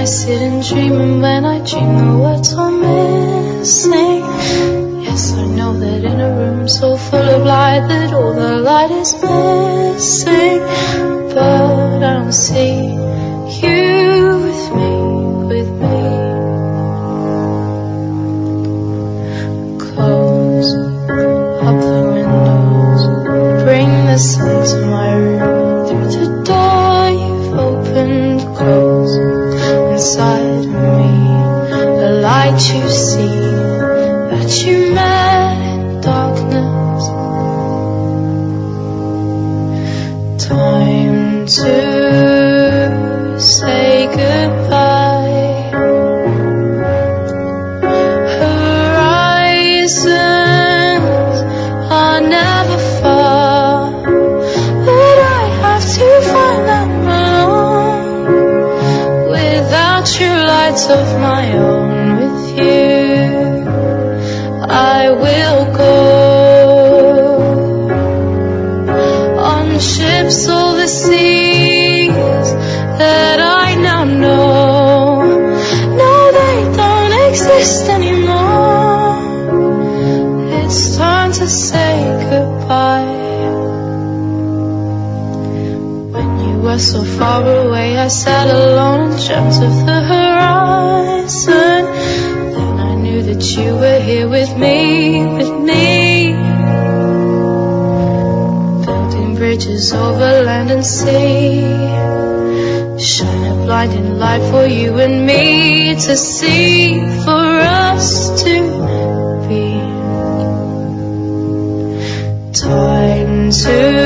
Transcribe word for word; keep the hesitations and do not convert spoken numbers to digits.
sit and dream, and when I dream the words are missing. Yes, I know that in a room so full of light that all the light is missing, but I don't see you with me, with me. Close up the windows, bring the sun to my room. Through the door you've opened, close inside of me, the light you see that you met in darkness. Time to say goodbye. Horizons are never far, but I have to find them alone. Without you, lights of my own, with you I will go. On ships all the seas that I now know, no, they don't exist anymore. It's time to say goodbye. When you were so far away, I sat alone and dreamt of the horizon. Then I knew that you were here with me, with me. Building bridges over land and sea, shine a blinding light for you and me to see, for us to be. Time to